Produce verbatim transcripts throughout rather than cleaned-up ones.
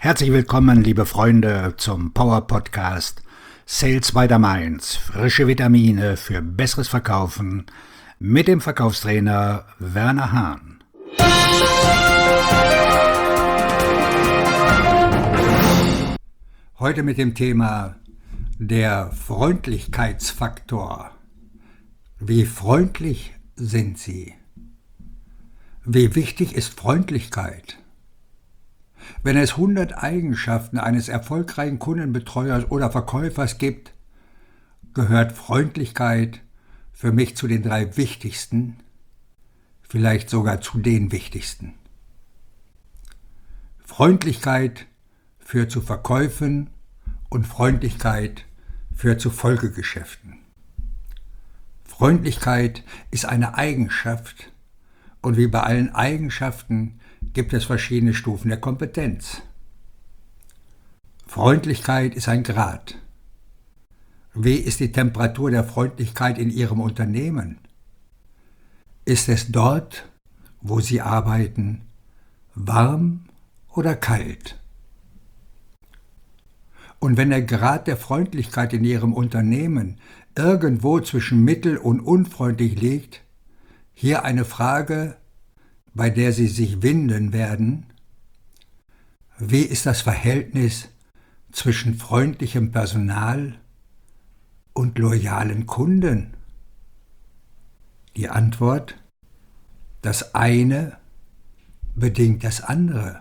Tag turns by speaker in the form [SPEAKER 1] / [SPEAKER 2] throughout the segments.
[SPEAKER 1] Herzlich willkommen, liebe Freunde, zum Power Podcast Sales by the Mainz. Frische Vitamine für besseres Verkaufen mit dem Verkaufstrainer Werner Hahn. Heute mit dem Thema der Freundlichkeitsfaktor. Wie freundlich sind Sie? Wie wichtig ist Freundlichkeit? Wenn es hundert Eigenschaften eines erfolgreichen Kundenbetreuers oder Verkäufers gibt, gehört Freundlichkeit für mich zu den drei wichtigsten, vielleicht sogar zu den wichtigsten. Freundlichkeit führt zu Verkäufen und Freundlichkeit führt zu Folgegeschäften. Freundlichkeit ist eine Eigenschaft und wie bei allen Eigenschaften gibt es verschiedene Stufen der Kompetenz. Freundlichkeit ist ein Grad. Wie ist die Temperatur der Freundlichkeit in Ihrem Unternehmen? Ist es dort, wo Sie arbeiten, warm oder kalt? Und wenn der Grad der Freundlichkeit in Ihrem Unternehmen irgendwo zwischen mittel- und unfreundlich liegt, hier eine Frage, bei der Sie sich winden werden: Wie ist das Verhältnis zwischen freundlichem Personal und loyalen Kunden? Die Antwort: Das eine bedingt das andere.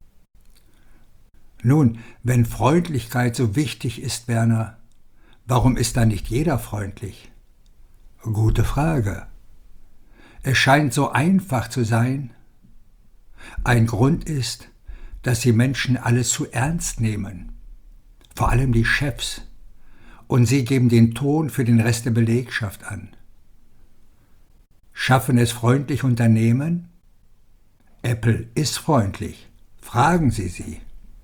[SPEAKER 1] Nun, wenn Freundlichkeit so wichtig ist, Werner, warum ist dann nicht jeder freundlich? Gute Frage. Es scheint so einfach zu sein. Ein Grund ist, dass die Menschen alles zu ernst nehmen, vor allem die Chefs, und sie geben den Ton für den Rest der Belegschaft an. Schaffen es freundlich Unternehmen? Apple ist freundlich. Fragen Sie sie.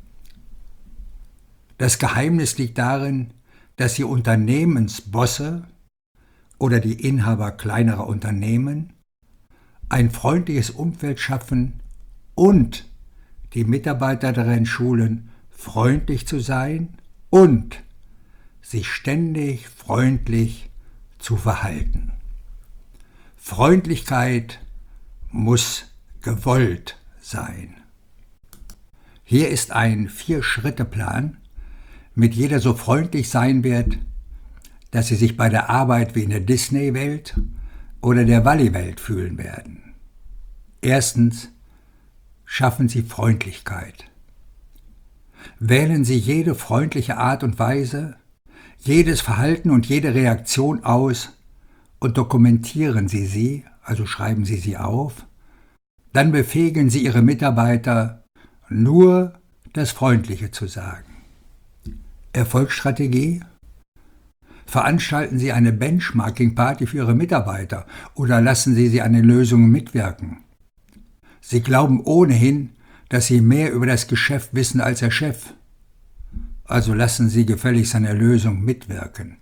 [SPEAKER 1] Das Geheimnis liegt darin, dass die Unternehmensbosse oder die Inhaber kleinerer Unternehmen ein freundliches Umfeld schaffen und die Mitarbeiter darin schulen, freundlich zu sein und sich ständig freundlich zu verhalten. Freundlichkeit muss gewollt sein. Hier ist ein Vier-Schritte-Plan, mit jeder so freundlich sein wird, dass sie sich bei der Arbeit wie in der Disney-Welt oder der Walli-Welt fühlen werden. Erstens, schaffen Sie Freundlichkeit. Wählen Sie jede freundliche Art und Weise, jedes Verhalten und jede Reaktion aus und dokumentieren Sie sie, also schreiben Sie sie auf. Dann befähigen Sie Ihre Mitarbeiter, nur das Freundliche zu sagen. Erfolgsstrategie: Veranstalten Sie eine Benchmarking-Party für Ihre Mitarbeiter oder lassen Sie sie an den Lösungen mitwirken. Sie glauben ohnehin, dass Sie mehr über das Geschäft wissen als der Chef. Also lassen Sie gefälligst an der Lösung mitwirken.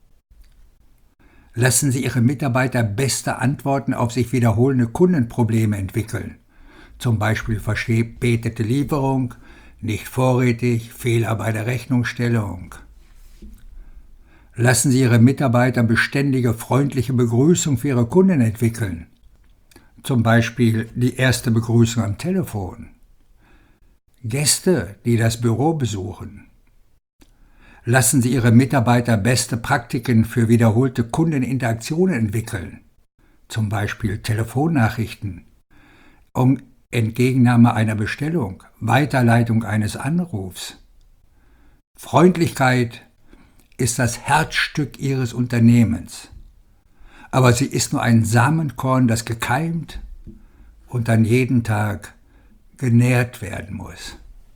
[SPEAKER 1] Lassen Sie Ihre Mitarbeiter beste Antworten auf sich wiederholende Kundenprobleme entwickeln. Zum Beispiel verspätete Lieferung, nicht vorrätig, Fehler bei der Rechnungsstellung. Lassen Sie Ihre Mitarbeiter beständige, freundliche Begrüßung für Ihre Kunden entwickeln. Zum Beispiel die erste Begrüßung am Telefon. Gäste, die das Büro besuchen. Lassen Sie Ihre Mitarbeiter beste Praktiken für wiederholte Kundeninteraktionen entwickeln. Zum Beispiel Telefonnachrichten, um Entgegennahme einer Bestellung, Weiterleitung eines Anrufs. Freundlichkeit ist das Herzstück Ihres Unternehmens. Aber sie ist nur ein Samenkorn, das gekeimt und dann jeden Tag genährt werden muss.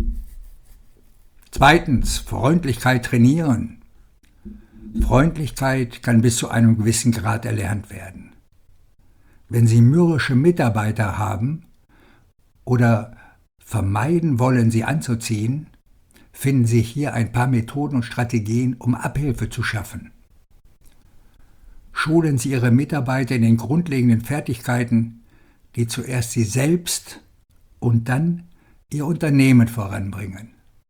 [SPEAKER 1] Zweitens, Freundlichkeit trainieren. Freundlichkeit kann bis zu einem gewissen Grad erlernt werden. Wenn Sie mürrische Mitarbeiter haben oder vermeiden wollen, sie anzuziehen, finden Sie hier ein paar Methoden und Strategien, um Abhilfe zu schaffen. Schulen Sie Ihre Mitarbeiter in den grundlegenden Fertigkeiten, die zuerst Sie selbst und dann Ihr Unternehmen voranbringen.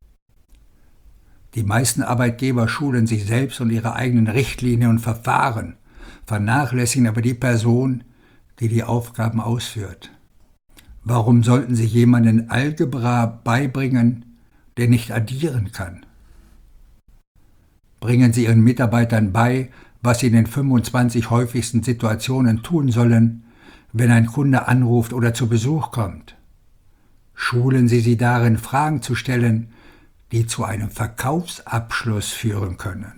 [SPEAKER 1] Die meisten Arbeitgeber schulen sich selbst und ihre eigenen Richtlinien und Verfahren, vernachlässigen aber die Person, die die Aufgaben ausführt. Warum sollten Sie jemanden Algebra beibringen, der nicht addieren kann? Bringen Sie Ihren Mitarbeitern bei, was sie in den fünfundzwanzig häufigsten Situationen tun sollen, wenn ein Kunde anruft oder zu Besuch kommt. Schulen Sie sie darin, Fragen zu stellen, die zu einem Verkaufsabschluss führen können.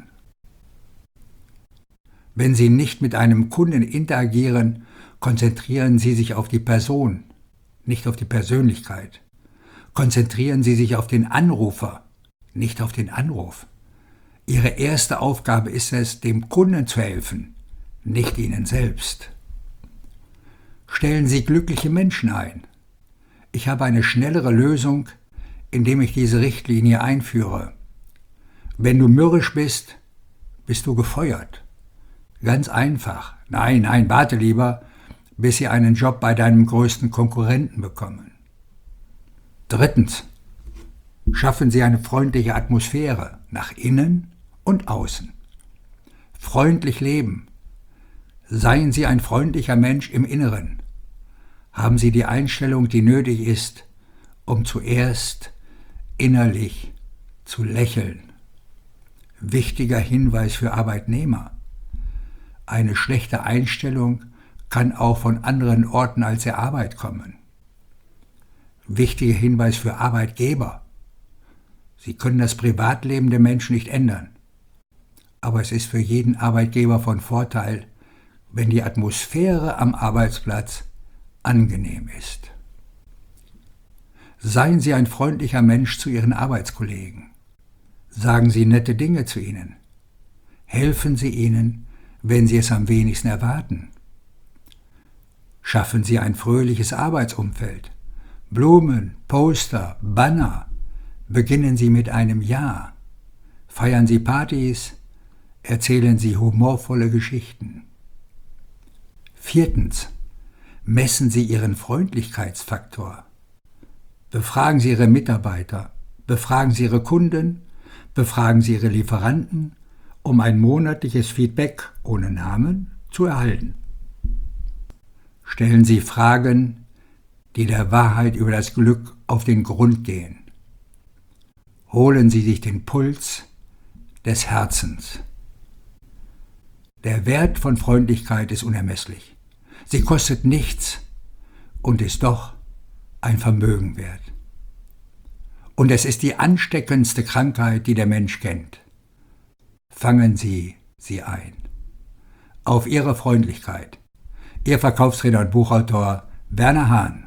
[SPEAKER 1] Wenn Sie nicht mit einem Kunden interagieren, konzentrieren Sie sich auf die Person, nicht auf die Persönlichkeit. Konzentrieren Sie sich auf den Anrufer, nicht auf den Anruf. Ihre erste Aufgabe ist es, dem Kunden zu helfen, nicht Ihnen selbst. Stellen Sie glückliche Menschen ein. Ich habe eine schnellere Lösung, indem ich diese Richtlinie einführe. Wenn du mürrisch bist, bist du gefeuert. Ganz einfach. Nein, nein, warte lieber, bis Sie einen Job bei deinem größten Konkurrenten bekommen. Drittens. Schaffen Sie eine freundliche Atmosphäre nach innen und außen. Freundlich leben. Seien Sie ein freundlicher Mensch im Inneren. Haben Sie die Einstellung, die nötig ist, um zuerst innerlich zu lächeln. Wichtiger Hinweis für Arbeitnehmer. Eine schlechte Einstellung kann auch von anderen Orten als der Arbeit kommen. Wichtiger Hinweis für Arbeitgeber. Sie können das Privatleben der Menschen nicht ändern. Aber es ist für jeden Arbeitgeber von Vorteil, wenn die Atmosphäre am Arbeitsplatz angenehm ist. Seien Sie ein freundlicher Mensch zu Ihren Arbeitskollegen. Sagen Sie nette Dinge zu ihnen. Helfen Sie ihnen, wenn Sie es am wenigsten erwarten. Schaffen Sie ein fröhliches Arbeitsumfeld. Blumen, Poster, Banner. Beginnen Sie mit einem Ja. Feiern Sie Partys. Erzählen Sie humorvolle Geschichten. Viertens. Messen Sie Ihren Freundlichkeitsfaktor. Befragen Sie Ihre Mitarbeiter, befragen Sie Ihre Kunden, befragen Sie Ihre Lieferanten, um ein monatliches Feedback ohne Namen zu erhalten. Stellen Sie Fragen, die der Wahrheit über das Glück auf den Grund gehen. Holen Sie sich den Puls des Herzens. Der Wert von Freundlichkeit ist unermesslich. Sie kostet nichts und ist doch ein Vermögen wert. Und es ist die ansteckendste Krankheit, die der Mensch kennt. Fangen Sie sie ein. Auf Ihre Freundlichkeit. Ihr Verkaufstrainer und Buchautor Werner Hahn.